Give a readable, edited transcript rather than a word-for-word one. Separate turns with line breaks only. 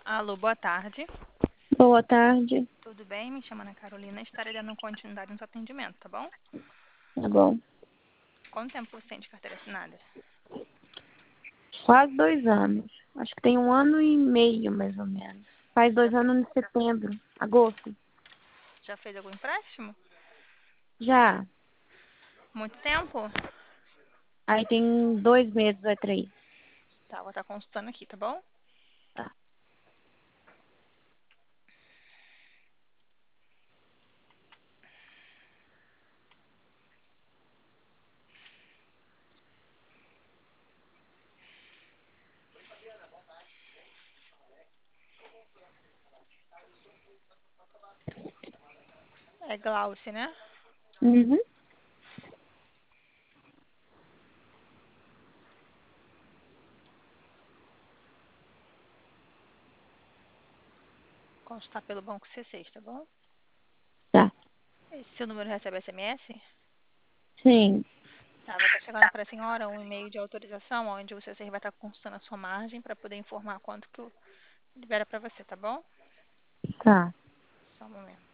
Alô, boa tarde.
Boa tarde,
Tudo bem? Me chamo Ana Carolina. Estarei dando continuidade no seu atendimento, tá bom?
tá bom.
Quanto tempo você tem de carteira assinada?
Quase 2 anos. Acho que tem 1 ano e meio, mais ou menos. Faz
Já,
dois
fe-
anos em setembro, agosto.
já fez algum empréstimo?
Já.
Muito tempo?
Aí tem 2 meses, vai 3.
Tá, vou estar consultando aqui, tá bom?
Tá.
É Glauce, né?
Uhum.
Consultar pelo Banco C6, tá bom?
Tá.
Esse seu número recebe SMS?
Sim.
Tá, vai estar chegando para a senhora um e-mail de autorização, onde o C6 vai estar consultando a sua margem para poder informar quanto que libera para você, tá bom?
Tá.
Só um momento.